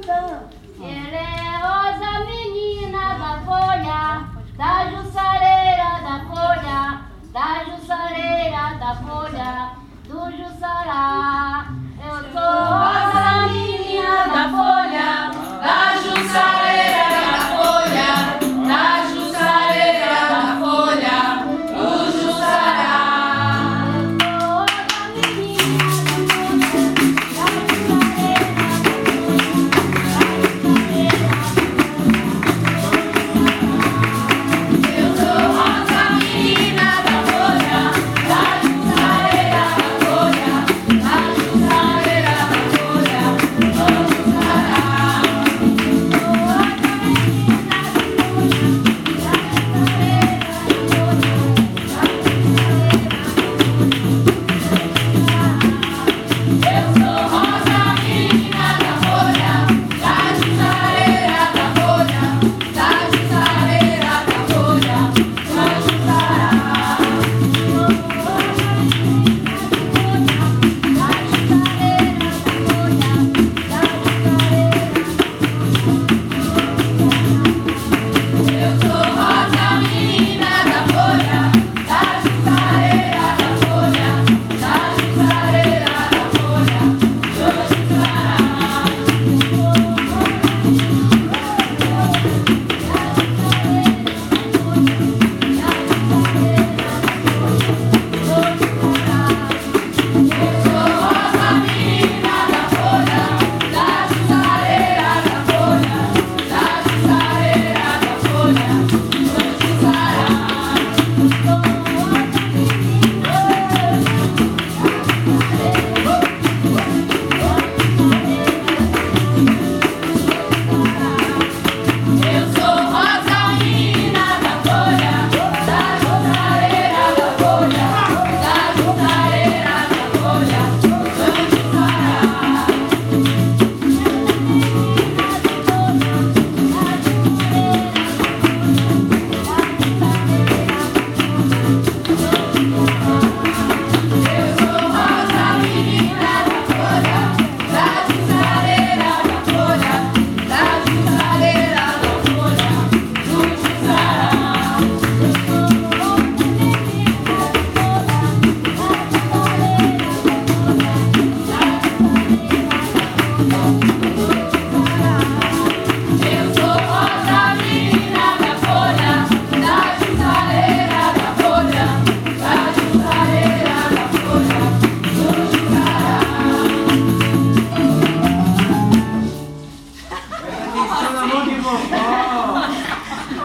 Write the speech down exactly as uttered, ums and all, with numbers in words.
Ela é rosa, menina da folha, da jussareira da folha, da jussareira da folha, do Jussará. Eu sou rosa, menina da folha, da jussareira da folha, da jussareira da folha, do Jussará. Eu sou rosa, menina da folha, da jussareira da folha, da jussareira da folha, do Jussará. Eu sou rosa, menina da folha, da jussareira da folha, da jussareira da folha, do Jussará. Eu sou rosa, menina da folha, da jussareira da folha, da jussareira da folha, do Jussará. Eu sou rosa, menina da folha, da jussareira da folha, da jussareira da folha, do Jussará. Eu sou rosa, menina da folha, da jussareira da folha, da jussareira da folha, do Eu sou rosa, menina da folha, da jussareira da folha, da jussareira da folha, do Eu sou rosa, menina da folha, da jussareira da folha, da jussareira da folha, do Jussará.